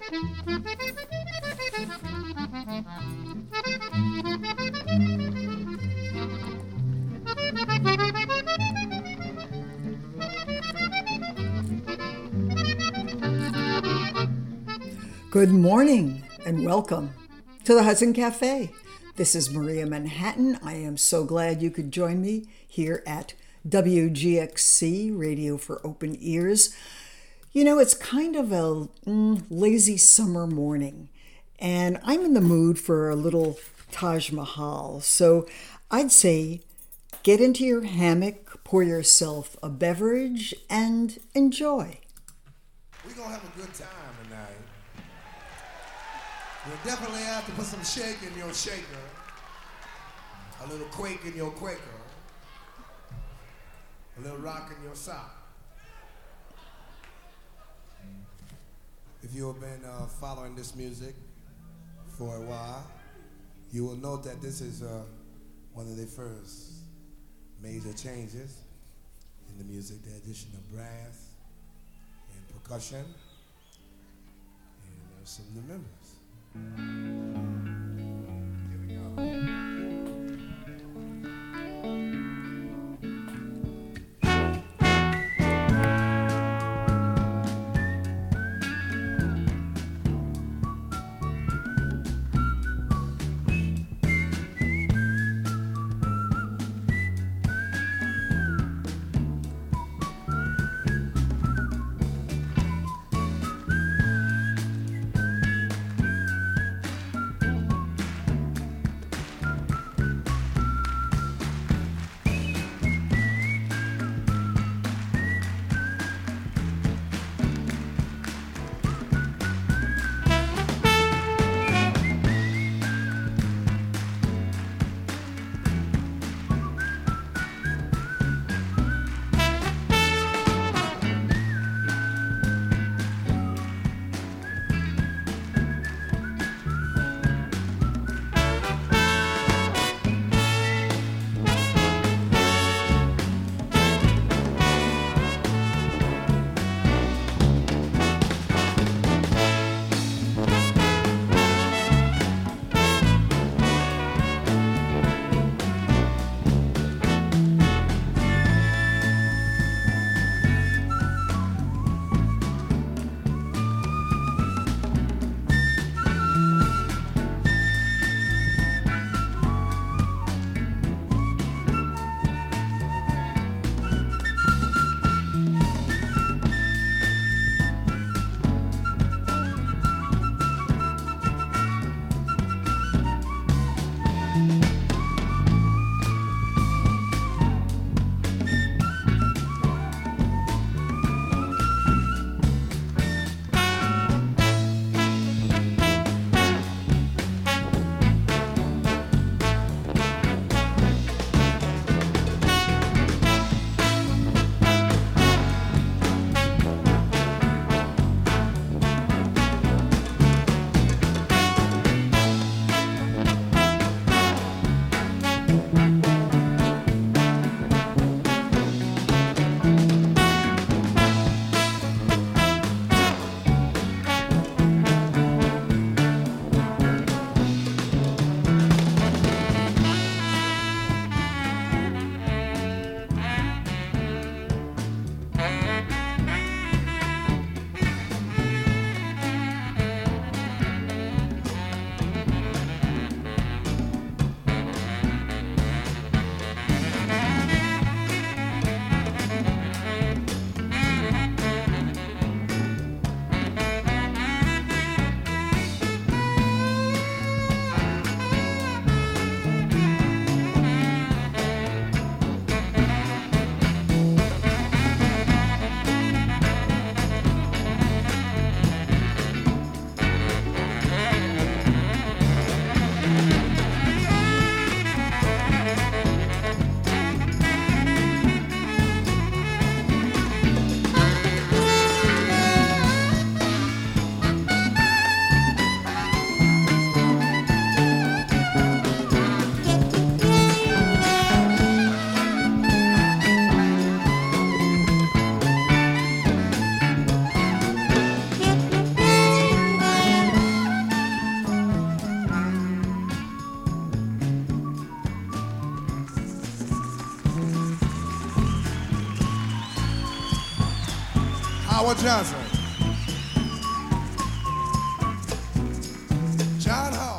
Good morning and welcome to the Hudson Cafe. This is Maria Manhattan. I am so glad you could join me here at WGXC, Radio for Open Ears. You know, it's kind of a lazy summer morning, and I'm in the mood for a little Taj Mahal. So I'd say get into your hammock, pour yourself a beverage, and enjoy. We're going to have a good time tonight. You'll definitely have to put some shake in your shaker, a little quake in your quaker, a little rock in your sock. If you have been following this music for a while, you will note that this is one of the first major changes in the music, the addition of brass and percussion, and some new members. Here we go. Howard Johnson. John Hall.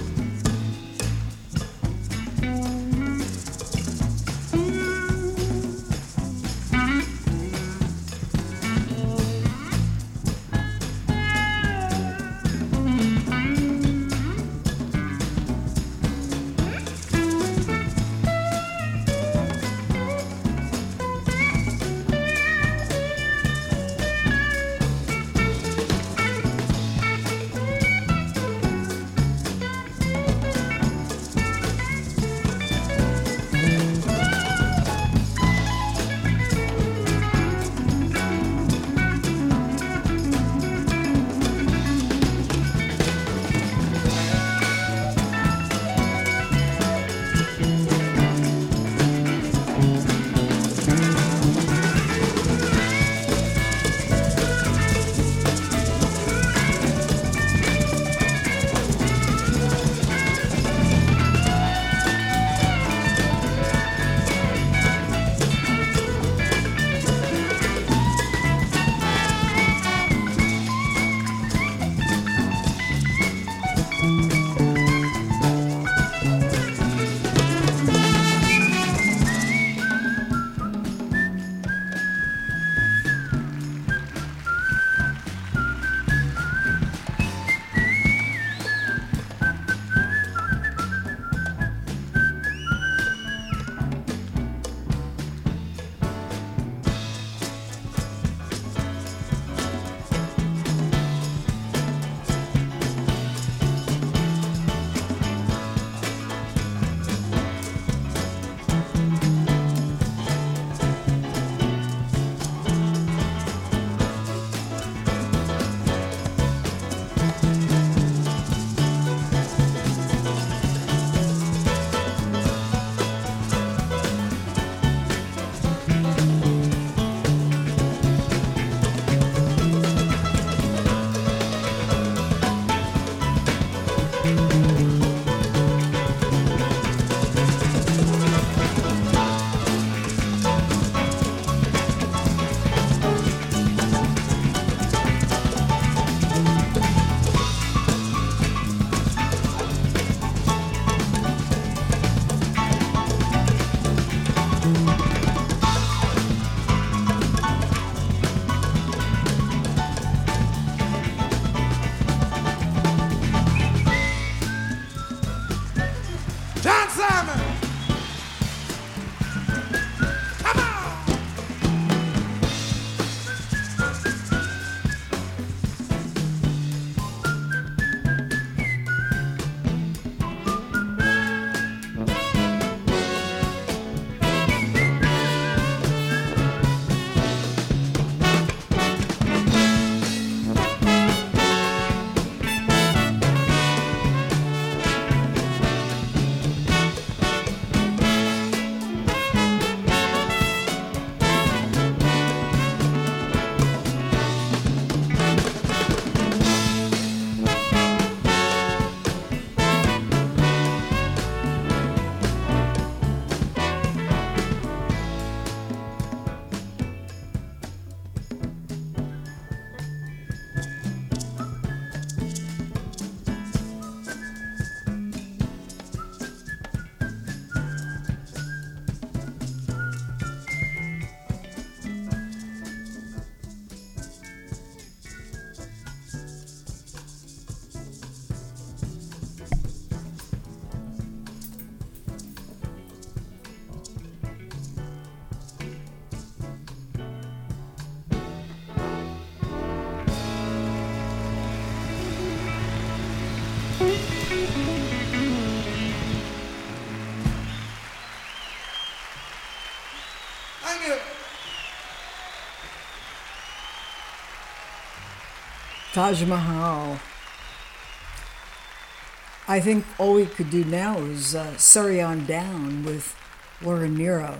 Taj Mahal. I think all we could do now is Surrey on Down with Laura Nyro.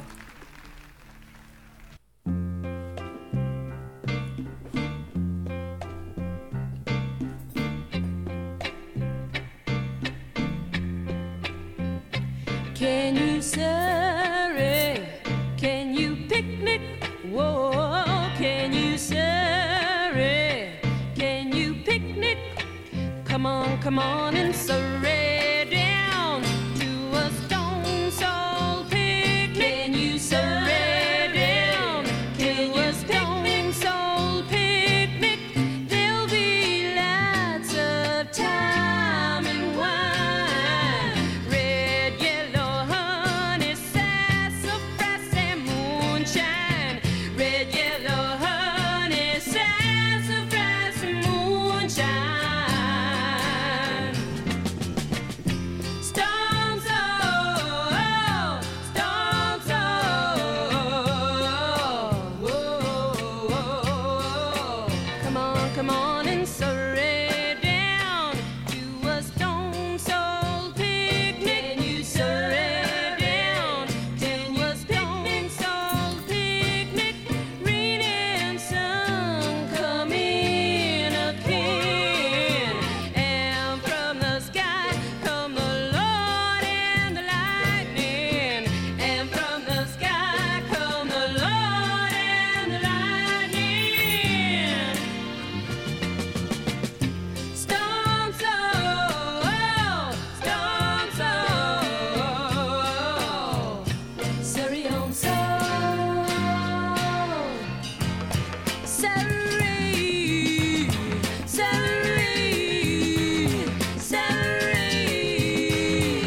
Can you Surrey? Can you picnic? Whoa, can you Surrey? come on and surrey down to a stone soul picnic. Can you surrey down to a stone soul picnic? There'll be lots of time and wine, red, yellow, honey, sassafras, and moonshine. Red, yellow, honey, sassafras, and moonshine. Stone soul, stone soul. Come on and surrey down to a stone soul picnic. Can you surrey down to a stone soul picnic? Rain and sun come in again, and from the sky come the Lord and the lightning, and from the sky come the Lord and the lightning. Stone soul, stone soul, Surrey on soul, Surrey, Surrey, Surrey,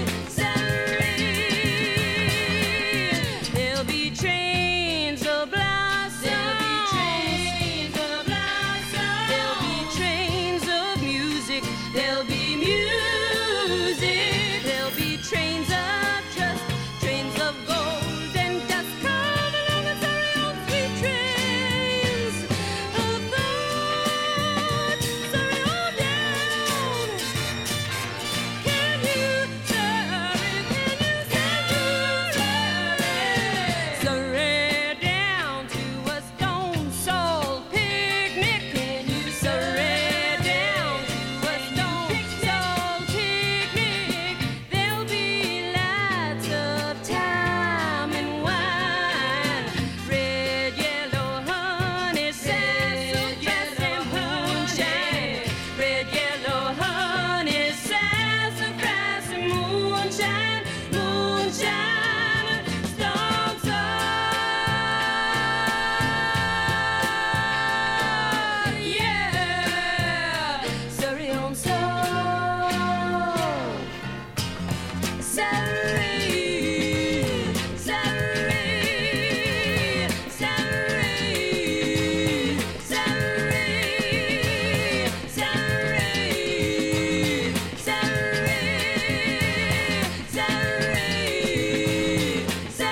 Surrey. There'll be trains of blossom. There'll be trains of blossom. There'll be trains of music. There'll be music. There'll be trains of trust, trains of gold and dust. Come along and Surrey on sweet trains of thought. Surrey on down. Can you surrey? Can you surrey? Surrey down to a stone soul picnic. Can you surrey down to a stone soul picnic? There'll be lots of time and wine, red, yellow, honey, sassafras, and moonshine. Red, yellow, honey, sassafras, and moonshine, moonshine, stone soul, yeah, Surrey on soul, Surrey, Surrey, Surrey, Surrey, Surrey, Surrey, Surrey,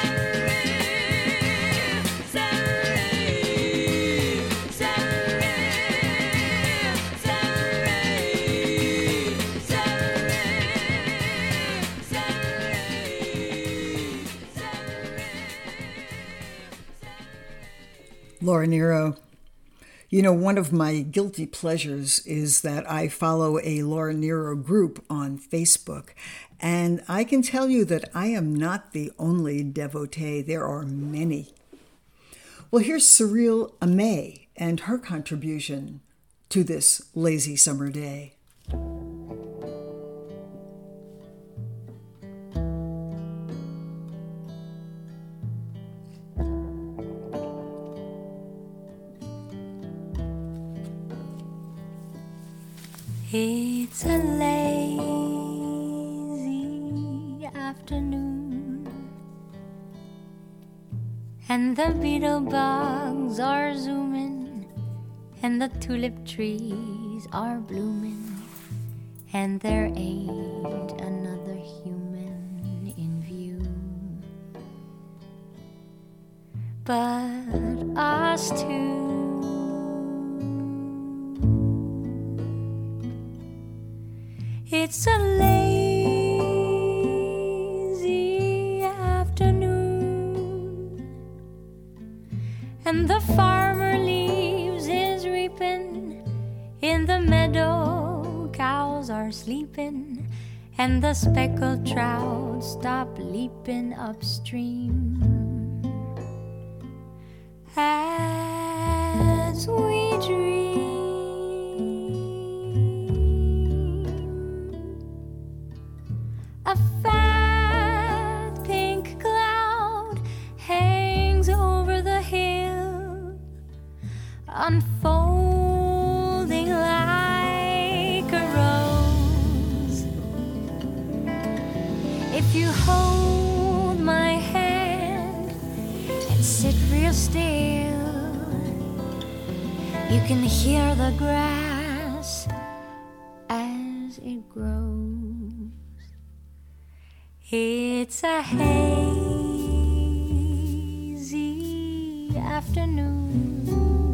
Laura Nyro. You know, one of my guilty pleasures is that I follow a Laura Nyro group on Facebook. And I can tell you that I am not the only devotee. There are many. Well, here's Cyril Amay and her contribution to this lazy summer day. It's a lazy afternoon, and the beetle bugs are zooming, and the tulip trees are blooming, and there ain't another human in view but us two. It's a lazy afternoon, and the farmer leaves his reaping. In the meadow, cows are sleeping, and the speckled trout stop leaping upstream. As we dream, still. You can hear the grass as it grows. It's a hazy afternoon,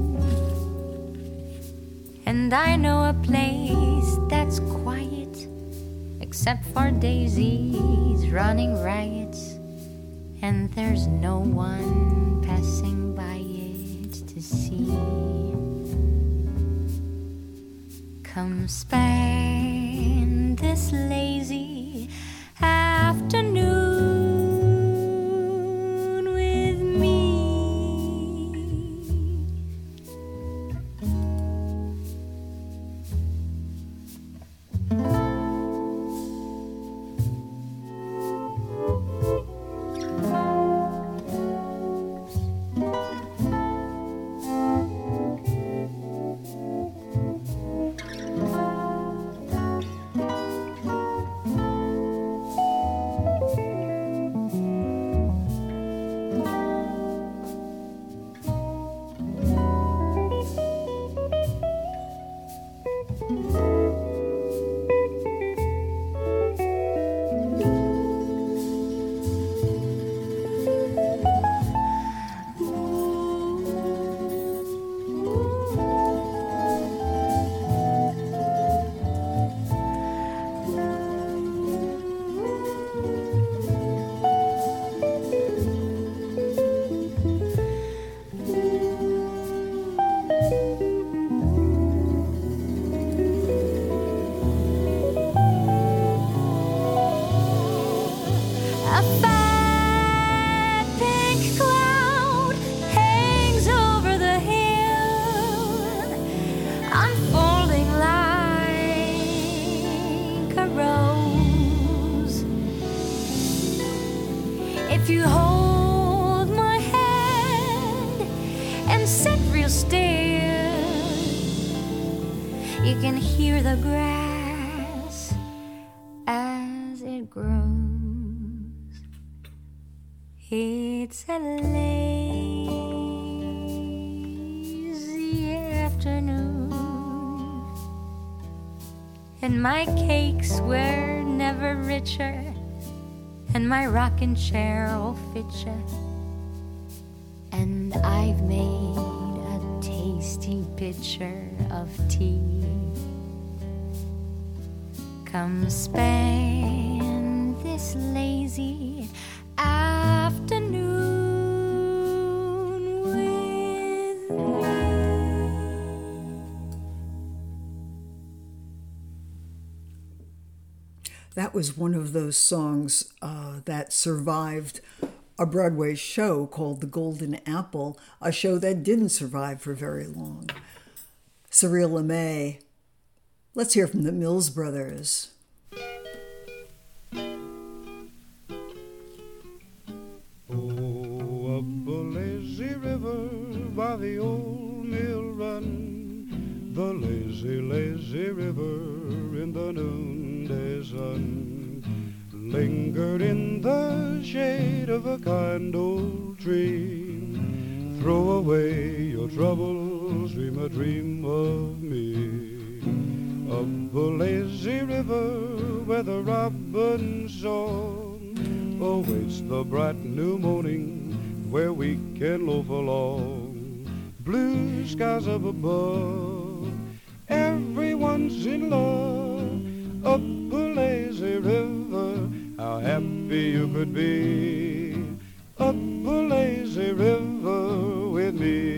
and I know a place that's quiet, except for daisies running riot, and there's no one passing by it to see. Come spend this lazy afternoon with me. A fat pink cloud hangs over the hill, unfolding like a rose. If you hold my hand and sit real still, you can hear the grass as it grows. It's a lazy afternoon, and my cakes were never richer, and my rocking chair will fit ya, and I've made a tasty pitcher of tea. Come spend this lazy afternoon with me. That was one of those songs that survived a Broadway show called The Golden Apple, a show that didn't survive for very long. Cyril LeMay. Let's hear from the Mills Brothers. Oh, up a lazy river by the old mill run, the lazy, lazy river in the noonday sun, lingered in the shade of a kind old tree. Throw away your troubles, dream a dream of me. Up a lazy river where the robin's song awaits the bright new morning, where we can loaf along. Blue skies up above, everyone's in love. Up a lazy river, how happy you could be. Up a lazy river with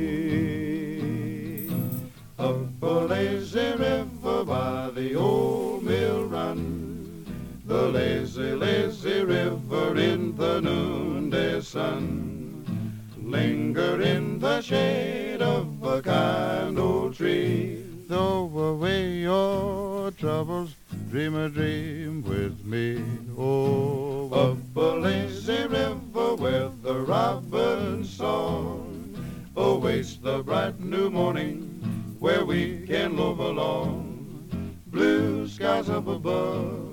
me. Up a lazy river by the old mill run, the lazy, lazy river in the noonday sun, linger in the shade of a kind old tree. Throw away your troubles, dream a dream with me. Oh, up a lazy river where the robin's song awaits the bright new morning, where we can loaf along. Blue skies up above,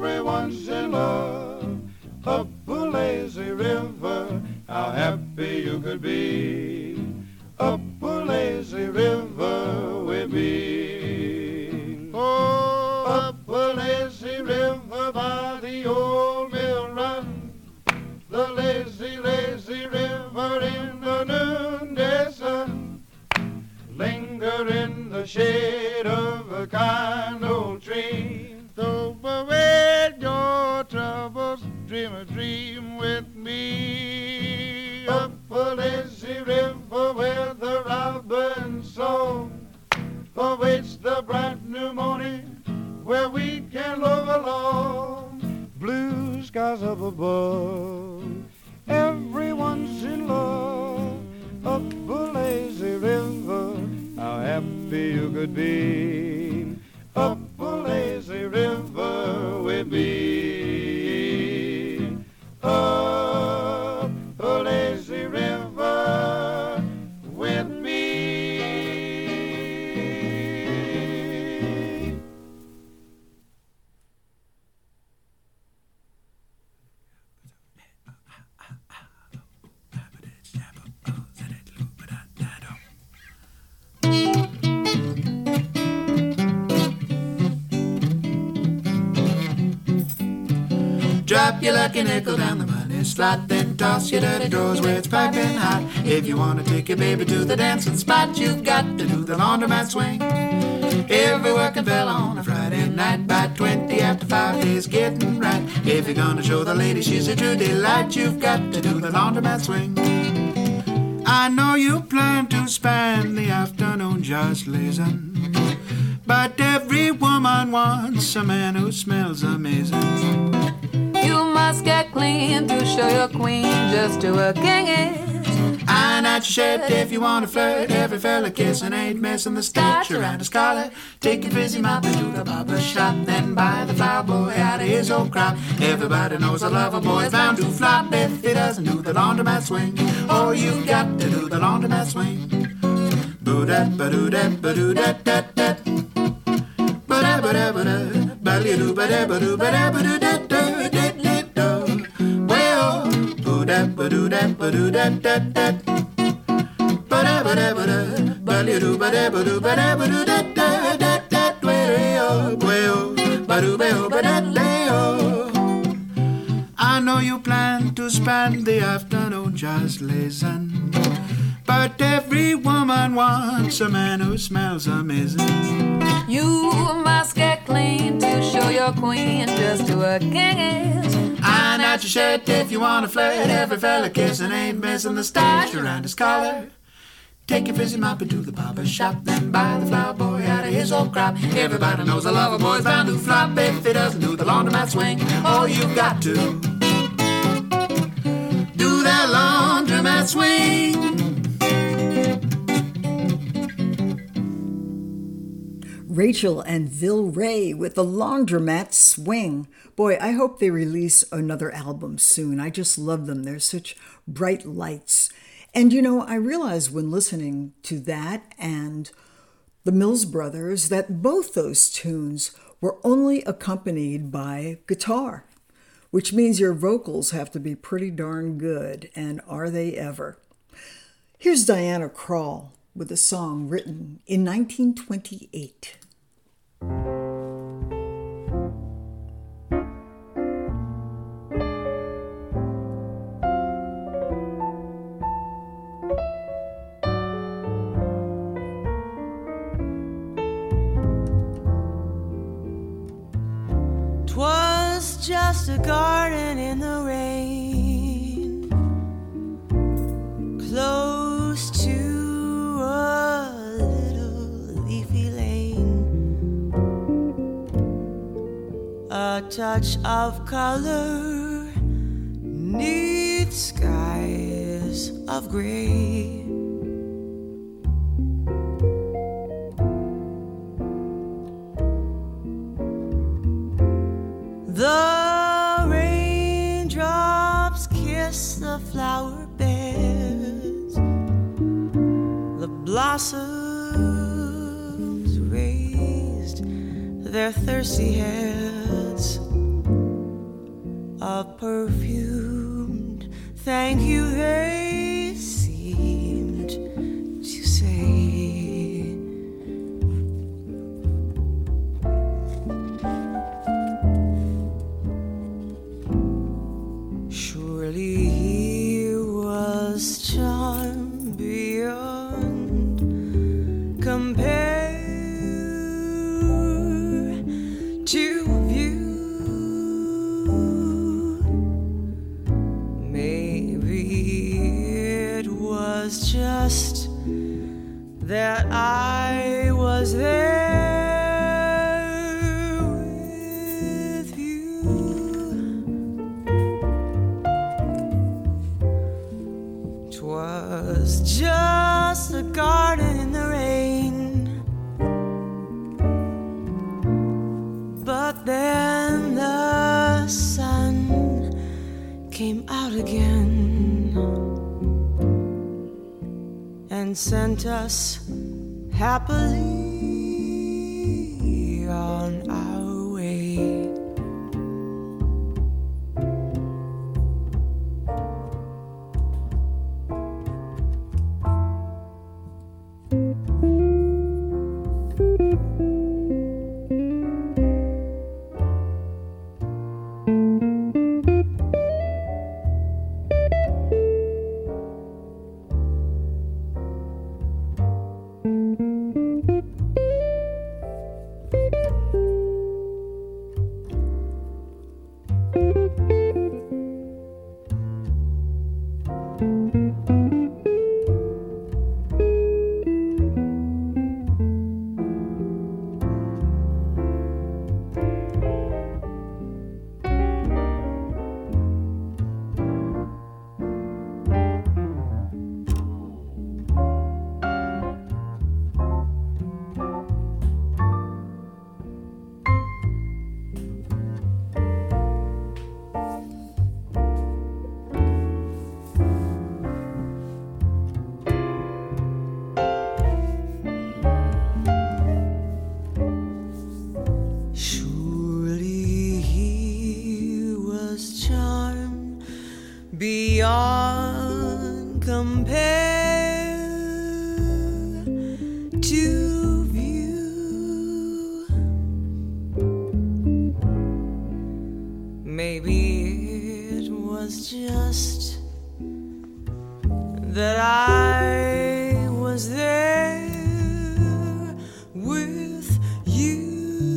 everyone's in love. Up a lazy river, how happy you you could be up a lazy river with me. Oh, up a lazy river by the old mill run, the lazy, lazy river in the noonday sun. Linger in the shade of a kind old tree. Throw away your troubles, dream a dream with me. Up a lazy river where the robin song awaits the bright new morning, where we can love along. Blue skies up above, everyone's in love. Up a lazy river, how happy you could be. Up a lazy river with me. Up a lazy river with me. Drop your lucky nickel down the money slot, then toss your dirty drawers where it's piping hot. If you want to take your baby to the dancing spot, you've got to do the laundromat swing. Every working fella on a Friday night by 20 after 5 days getting right. If you're gonna show the lady she's a true delight, you've got to do the laundromat swing. I know you plan to spend the afternoon just lazing, but every woman wants a man who smells amazing. You must get clean to show your queen just who a king is. Iron out your shirt if you want to flirt. Every fella kissing ain't missing the stitch around his collar. Take your frizzy mop into the barber shop, then buy the flower boy out of his old crop. Everybody knows a lover boy's bound to flop if he doesn't do the laundromat swing. Oh, you've got to do the laundromat swing. Boo-dat, ba-doo-dat, ba-doo-dat-dat-dat. Ba-da-ba-da-ba-da, ba-dee-doo, ba-da-ba-doo, ba-da-ba-doo-dat-dat-dat-dat. Ba-doo-dat, ba-doo-dat-dat-dat. Ba-da-ba-da-ba-da, ba-dee-doo, ba-da-ba-doo, ba-da-ba-doo-dat-dat-dat-dat. Way-oh, way-oh, ba-doo-bay-oh, ba-da-lay-oh. I know you plan to spend the afternoon just lazing, but every woman wants a man who smells amazing. You must get clean to show your queen just who a king is. Iron out your shirt if you want to flirt. Every fella kissing ain't missing the starch around his collar. Take your frizzy mop into the barber shop, then buy the flower boy out of his old crop. Everybody knows a lover boy's bound to flop if he doesn't do the laundromat swing. Oh, you've got to do that laundromat swing. Rachel and Vil Ray with the Laundromat Swing. Boy, I hope they release another album soon. I just love them. They're such bright lights. And you know, I realized when listening to that and the Mills Brothers that both those tunes were only accompanied by guitar, which means your vocals have to be pretty darn good, and are they ever? Here's Diana Krall with a song written in 1928. Twas just a garden in the rain, close to a little leafy lane. A touch of color neath skies of gray. The raindrops kiss the flower beds, the blossoms raised their thirsty heads, a perfumed thank you they seem and sent us happily on our way. Beyond compare to view. Maybe it was just that I was there with you.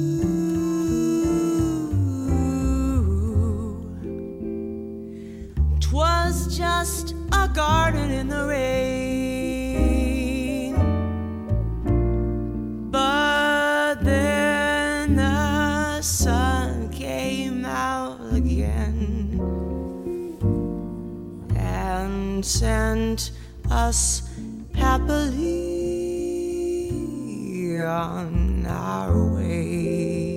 'Twas just a garden in the rain, but then the sun came out again and sent us happily on our way.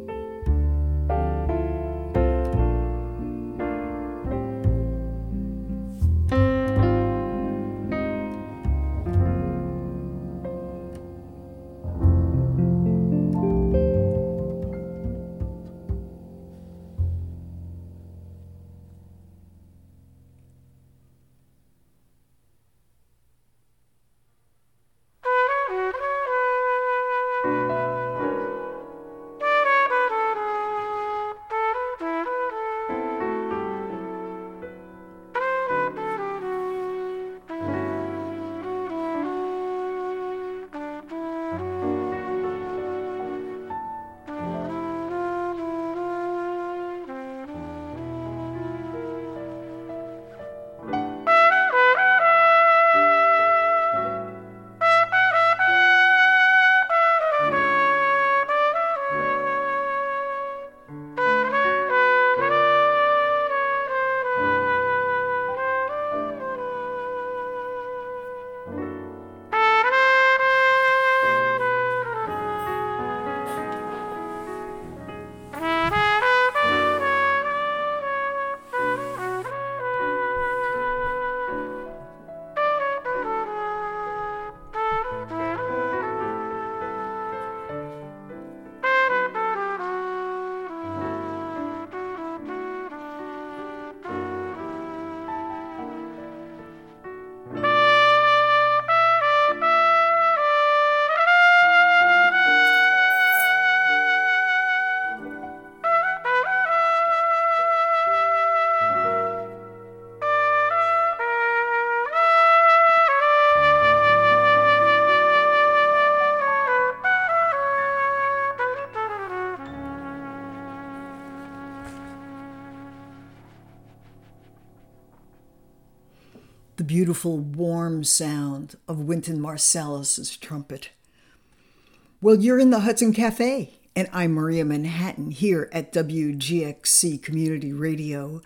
The beautiful, warm sound of Wynton Marsalis's trumpet. Well, you're in the Hudson Cafe, and I'm Maria Manhattan here at WGXC Community Radio.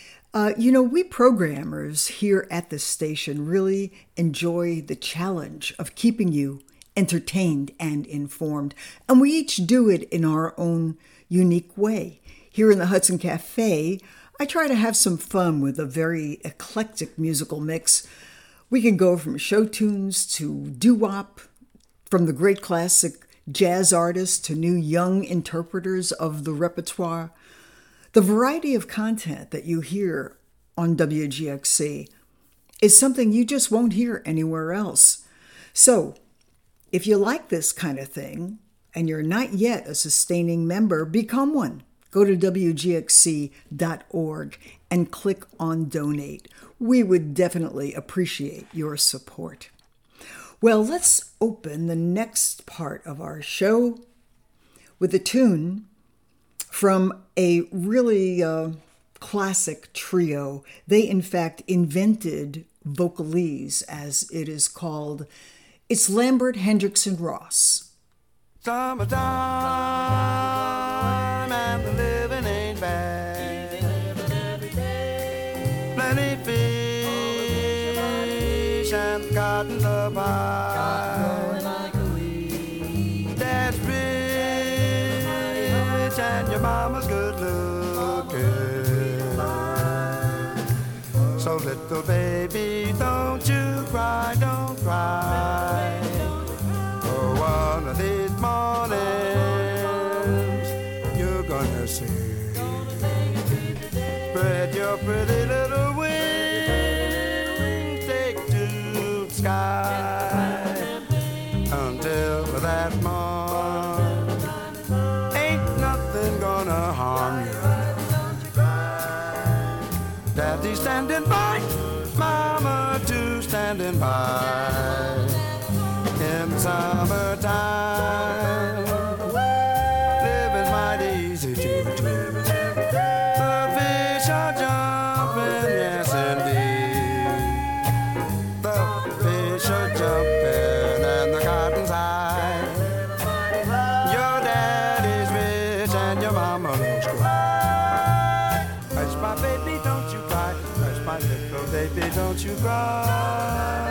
We programmers here at the station really enjoy the challenge of keeping you entertained and informed, and we each do it in our own unique way. Here in the Hudson Cafe, I try to have some fun with a very eclectic musical mix We can go from show tunes to doo-wop, from the great classic jazz artists to new young interpreters of the repertoire. The variety of content that you hear on WGXC is something you just won't hear anywhere else. So, if you like this kind of thing and you're not yet a sustaining member, become one. Go to WGXC.org and click on Donate. We would definitely appreciate your support. Well, let's open the next part of our show with a tune from a really classic trio. They, in fact, invented vocalese, as it is called. It's Lambert, Hendrickson, Ross. Summertime and the living ain't bad. Plenty fish and the cotton's up high. Dad's rich and your mama's good looking. So little baby, don't you cry, don't cry. For one of these mornings, you're gonna see. Spread your pretty little wings, take to the sky. Until that morn, ain't nothing gonna harm you. Daddy's standing by, Mama too standing by. In the summertime, living's mighty easy to do. The fish are jumping, yes indeed. The fish are jumping and the cotton's high. Your daddy's rich and your mama looks good. Hush my baby, don't you cry. Hush my little baby, don't you cry.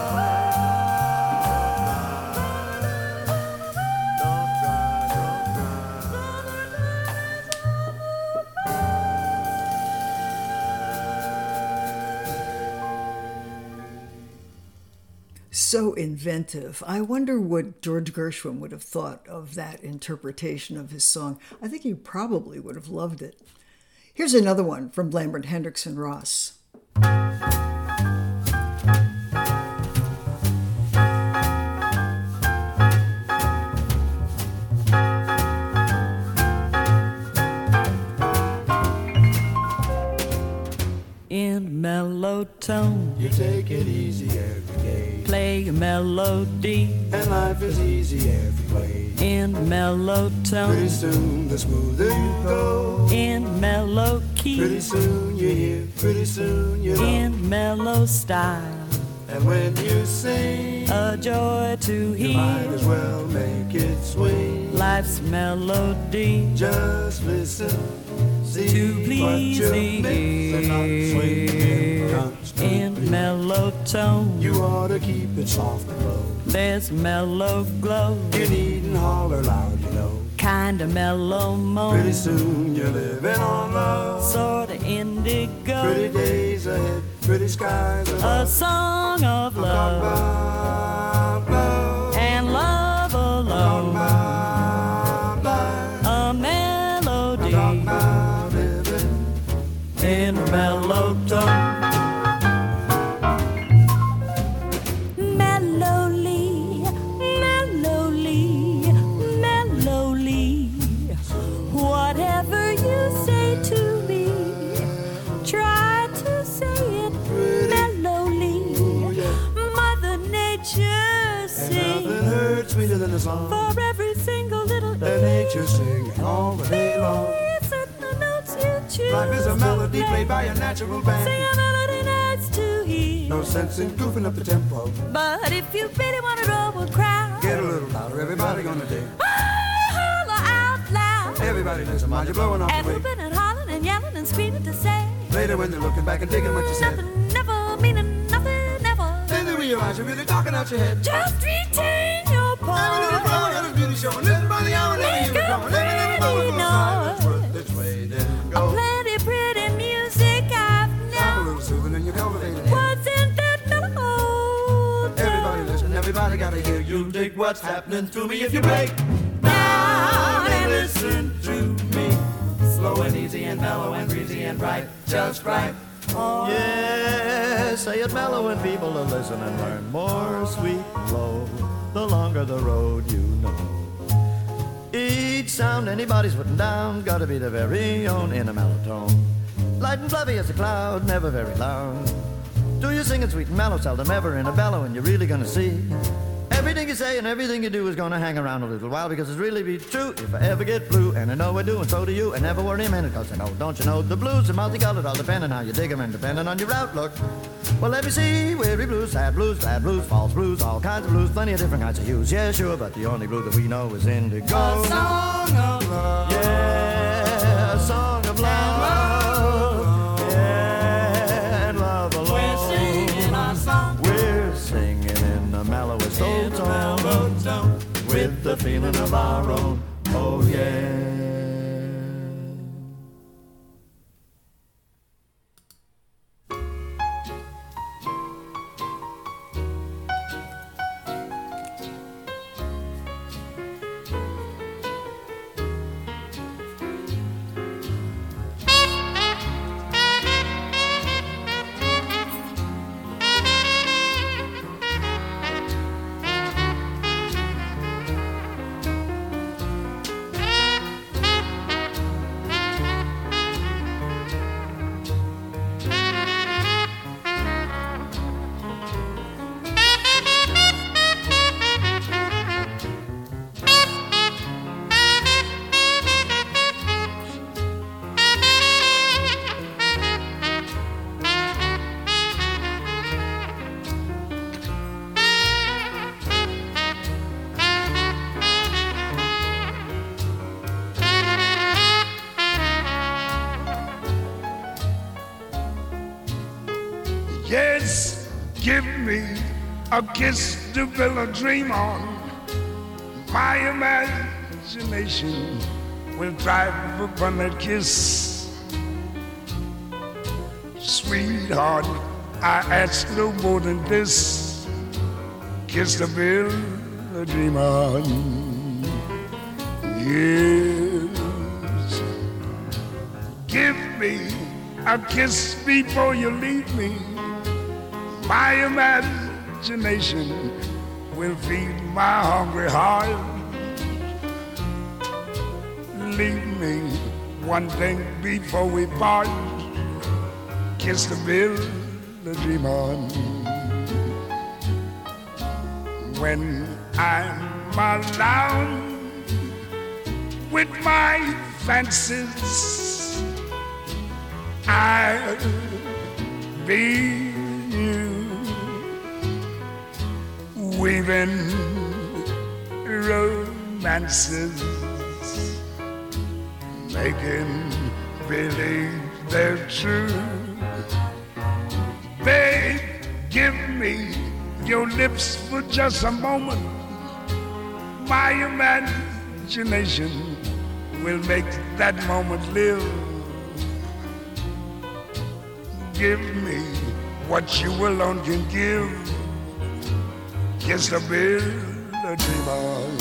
So inventive. I wonder what George Gershwin would have thought of that interpretation of his song. I think he probably would have loved it. Here's another one from Lambert, Hendrickson, Ross. In mellow tone, You take it easy every day, play a melody. and life is easy every way. In mellow Pretty tone, soon the smoother you go. in mellow Pretty key, soon you're here, pretty soon you know. in mellow style. And when you sing, A joy to you might hear as well make it swing. life's melody. Just listen, see To what please you're the missing, not swinging constantly. In mellow tone, You ought to keep it soft and low. there's mellow glow. You needn't holler loud, you know. Kind of mellow Pretty moan, soon you're living on love. sort of indigo. Pretty days ahead, pretty skies A above. song of Talk love about love. and love Talk alone. about life. A Talk melody about living. in mellow tone. Mellowly, mellowly, mellowly. Whatever you say to me, try to say it mellowly. Mother Nature And sings nothing hurts sweeter than a song for every single little that nature singing all the day long. Listen the notes you choose. Life is a melody to played by a natural play. Sing band. a melody nice to hear. No sense in goofing up the tempo. But if you really want to roll with crowd, Get a little louder, everybody gonna dig. holler out loud. Everybody listen, mind you blowing off And the way. whooping and hollering and yelling and screaming to say Later when they're looking back and digging what you said, nothing, never meaning nothing, never. then they realize you're really talking out your head. Just retain your Every little power. flower got a beauty show, and listen by the hour, never hear it growing. Every little moment goes silent, it's worth its weight in gold. Plenty pretty music I've Sound a known. little soothing and you're cultivating it. What's in that mellow dig what's happening to me. If you break down and listen to me, slow and easy and mellow and breezy and bright, just right. Oh. Yeah, say it mellow and people to listen and learn more sweet and low, the longer the road you know. Each sound anybody's putting down gotta be their very own in a mellow tone. Light and fluffy as a cloud, never very loud. Do you sing it sweet and mellow, seldom ever in a bellow, and you're really gonna see everything you say and everything you do is gonna hang around a little while, because it's really be true if I ever get blue, and I know I do, and so do you, and never worry a minute, cause I know, don't you know, the blues are multicolored, all depending how you dig them and depending on your outlook. Well, let me see, weary blues, sad blues, glad blues, false blues, all kinds of blues, plenty of different kinds of hues, yeah, sure, but the only blue that we know is indigo. A song of love. Yeah, a song of love. Yeah, and love alone. We're singing our song. We're singing in the mellowest old tone, with the feeling of our own. Oh yeah. Yes, give me a kiss to build a dream on. My imagination will thrive upon that kiss. Sweetheart, I ask no more than this. Kiss to build a dream on. Yes, give me a kiss before you leave me. My imagination will feed my hungry heart. Leave me one thing before we part. Kiss to build a dream on. When I'm alone with my fancies, I'll be you, weaving romances, making believe they're true. Babe, give me your lips for just a moment. My imagination will make that moment live. Give me what you alone can give. Kiss to build a dream on.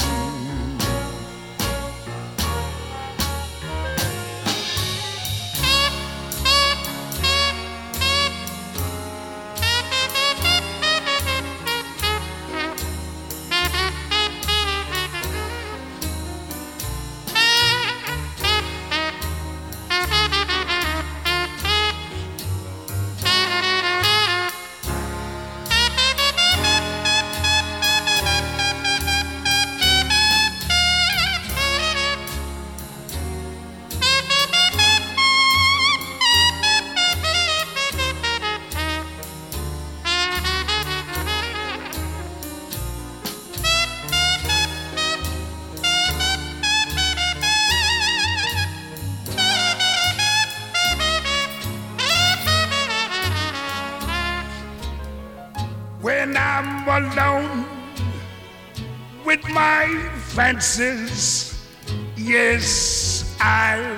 When I'm alone with my fancies, yes, I'll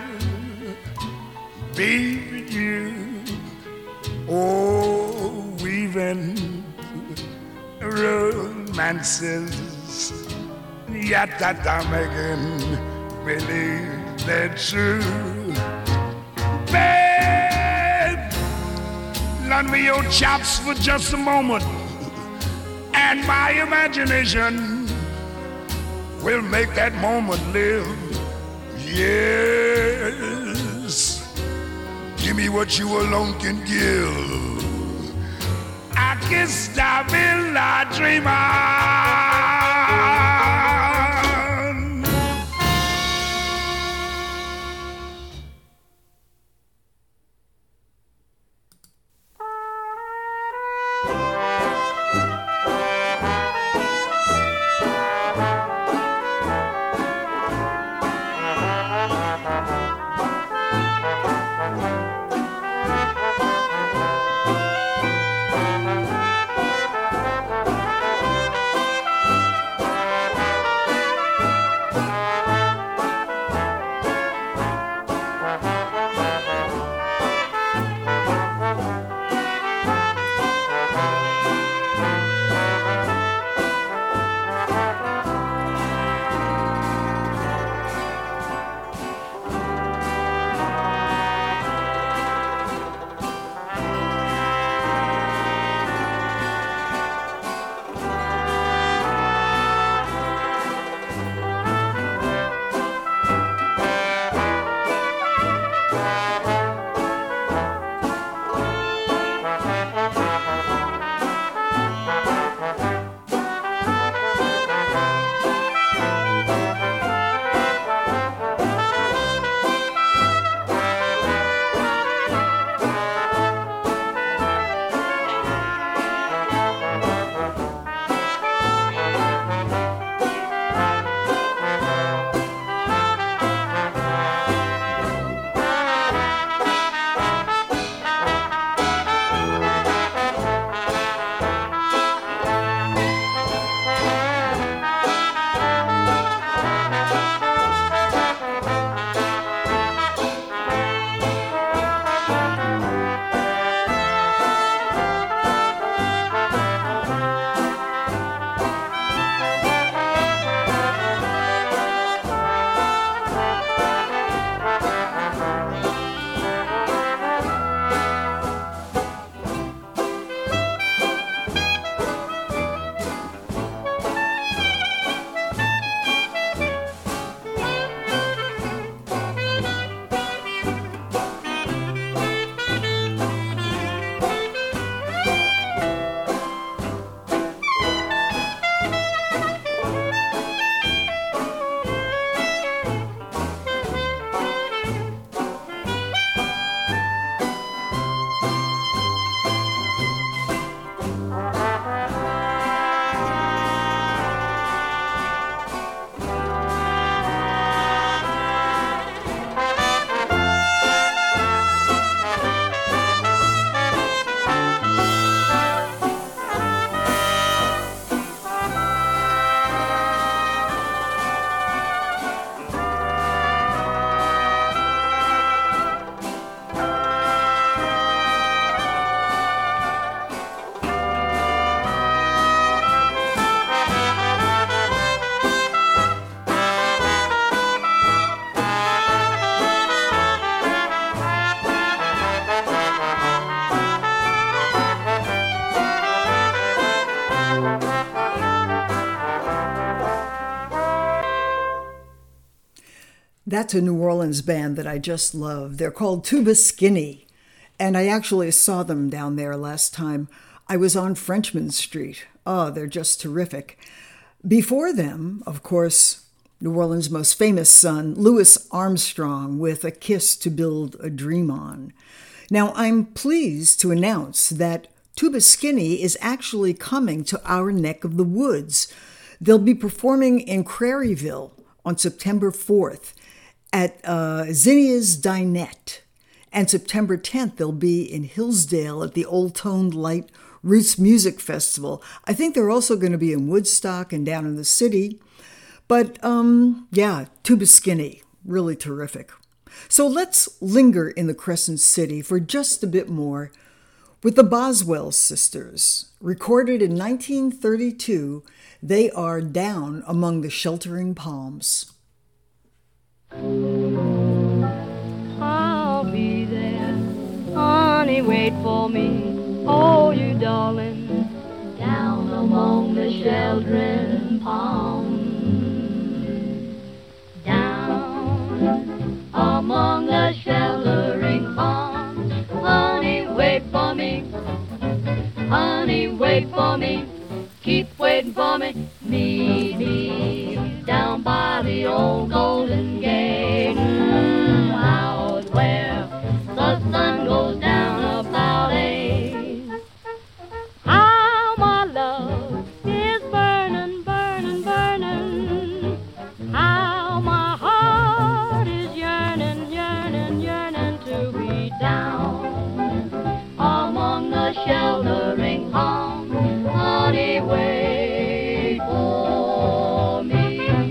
be you. Oh, weaving romances, Yet that I'm making believe that's true. Babe, lend me your chops for just a moment, and my imagination will make that moment live. Yes, give me what you alone can give. I guess I will I dream on. That's a New Orleans band that I just love. They're called Tuba Skinny, and I actually saw them down there last time. I was on Frenchman Street. Oh, they're just terrific. Before them, of course, New Orleans' most famous son, Louis Armstrong, with A Kiss to Build a Dream On. Now, I'm pleased to announce that Tuba Skinny is actually coming to our neck of the woods. They'll be performing in Craryville on September 4th at Zinnia's Dinette. And September 10th, they'll be in Hillsdale at the Old Toned Light Roots Music Festival. I think they're also going to be in Woodstock and down in the city. But yeah, Tuba Skinny, really terrific. So let's linger in the Crescent City for just a bit more with the Boswell Sisters. Recorded in 1932, They are Down Among the Sheltering Palms. I'll be there, honey, wait for me, oh, you darling, down among the sheltering palms. Down among the sheltering palms, honey, wait for me, honey, wait for me, keep waiting for me, meet me down by the old Golden Gate, out where the sun goes down about 8. How my love is burning, burning, burning. How my heart is yearning, yearning, yearning to be down among the sheltering palms. Honey, wait for me.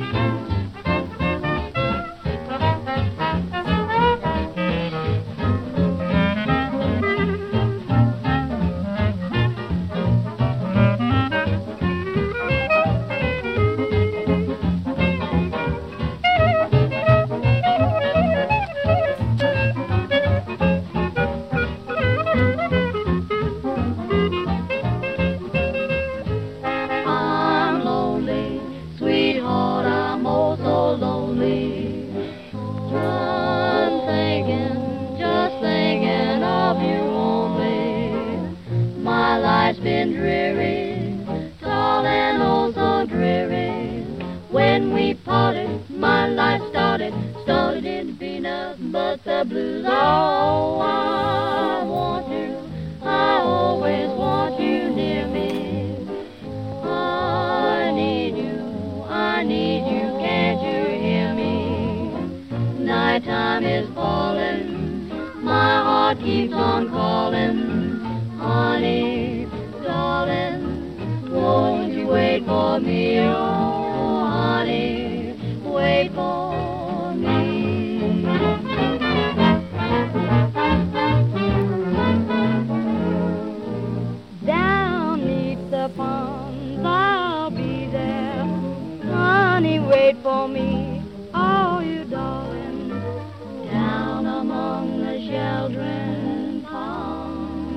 I'm lonely, sweetheart, I'm oh so lonely. Just thinking of you only. My life's been dreary, dull and oh so dreary. When we parted, my life started in to be nothing but the blues. Oh, I want you, I always want you near me. I need you, can't you hear me? Nighttime is falling, my heart keeps on calling. Honey, darling, won't you wait for me? Oh, honey, wait for me. Down neath the palms, I'll be there. Honey, wait for me, oh, you darling, down among the sheltering palms.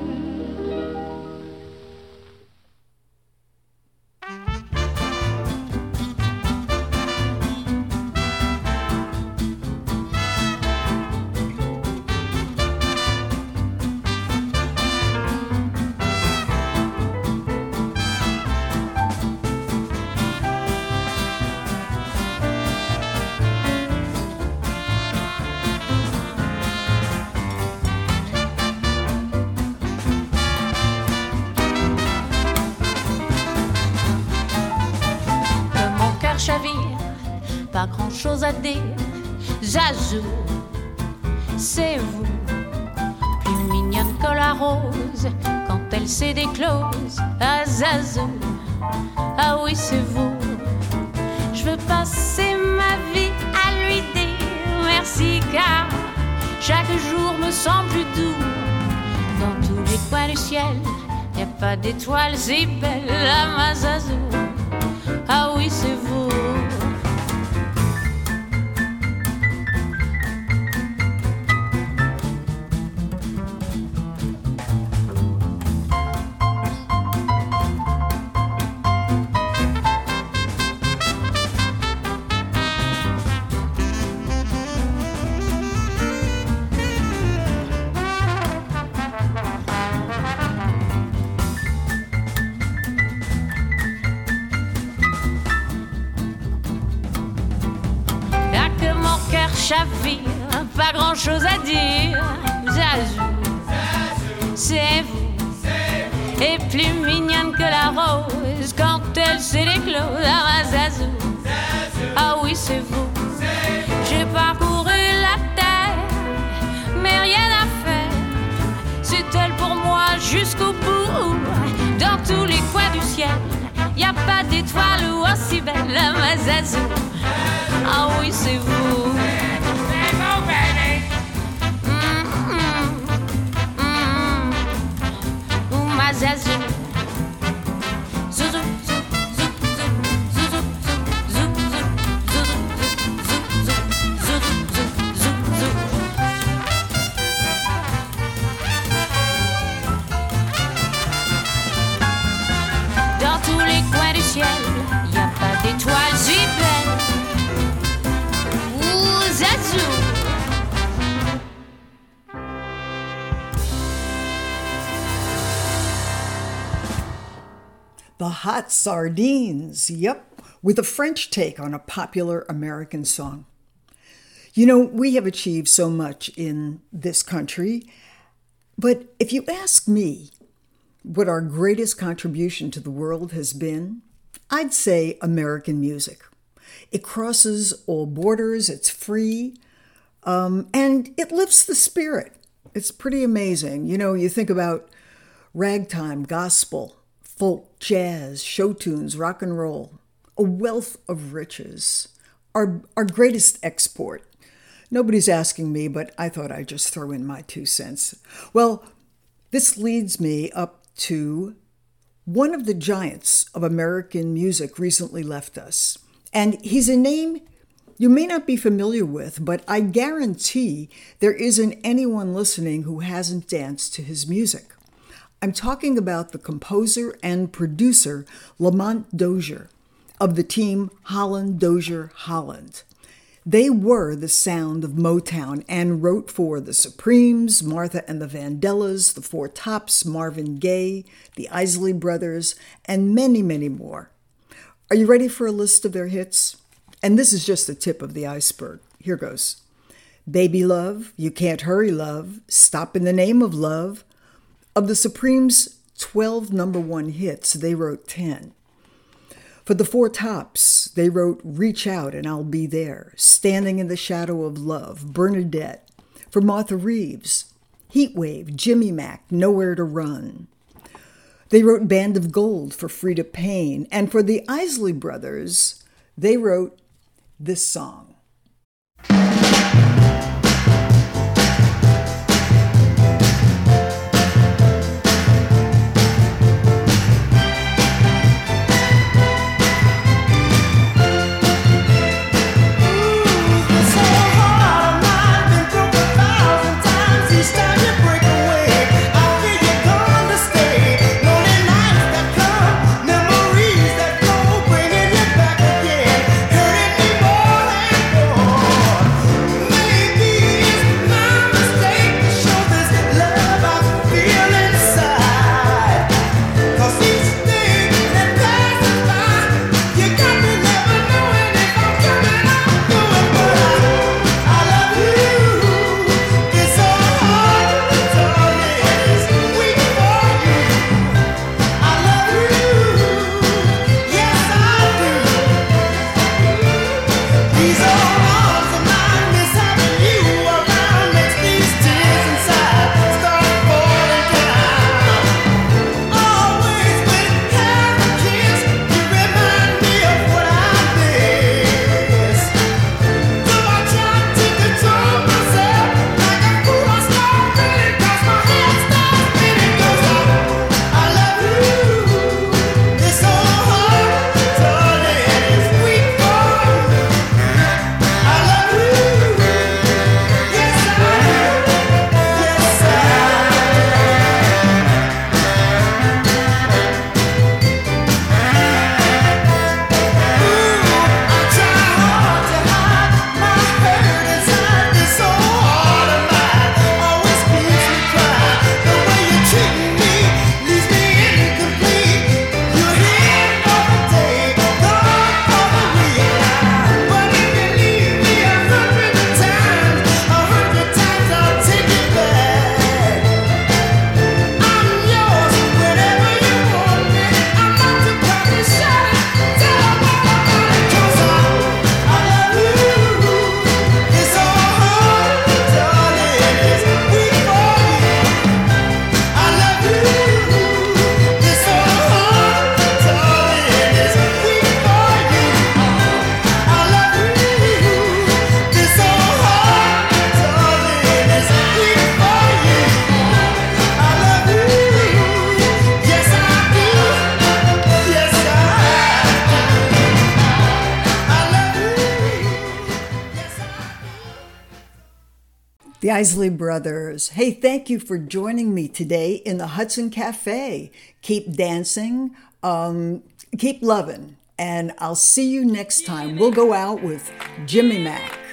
Chavire, pas grand chose à dire. Zazou, c'est vous, plus mignonne que la rose quand elle s'est déclose. Ah Zazou, ah oui c'est vous. Je veux passer ma vie à lui dire merci car chaque jour me semble plus doux. Dans tous les coins du ciel, y a pas d'étoiles si belles. Ah ma Zazou, ah oui c'est vous. Chavire, pas grand chose à dire. Zazou, c'est vous, et plus mignonne que la rose quand elle s'est éclose. Ah Zazou, ah oui c'est vous. J'ai parcouru la terre, mais rien à faire. C'est elle pour moi jusqu'au bout. Dans tous les coins du ciel, y a pas d'étoile aussi belle. Ah Zazou, ah oui c'est vous. Zazou, zouzou, zou, zou, zou. The Hot Sardines, yep, with a French take on a popular American song. You know, we have achieved so much in this country, but if you ask me what our greatest contribution to the world has been, I'd say American music. It crosses all borders, it's free, and it lifts the spirit. It's pretty amazing. You know, you think about ragtime, gospel, folk, jazz, show tunes, rock and roll, a wealth of riches, our greatest export. Nobody's asking me, but I thought I'd just throw in my 2 cents. Well, this leads me up to one of the giants of American music recently left us. And he's a name you may not be familiar with, but I guarantee there isn't anyone listening who hasn't danced to his music. I'm talking about the composer and producer Lamont Dozier of the team Holland Dozier Holland. They were the sound of Motown and wrote for the Supremes, Martha and the Vandellas, the Four Tops, Marvin Gaye, the Isley Brothers, and many, many more. Are you ready for a list of their hits? And this is just the tip of the iceberg. Here goes. Baby Love, You Can't Hurry Love, Stop in the Name of Love. Of the Supremes' 12 number 1 hits, they wrote 10. For the Four Tops, they wrote Reach Out and I'll Be There, Standing in the Shadow of Love, Bernadette. For Martha Reeves, Heat Wave, Jimmy Mac, Nowhere to Run. They wrote Band of Gold for Frida Payne. And for the Isley Brothers, they wrote this song. The Isley Brothers. Hey, thank you for joining me today in the Hudson Cafe. Keep dancing, keep loving, and I'll see you next time. We'll go out with Jimmy Mac.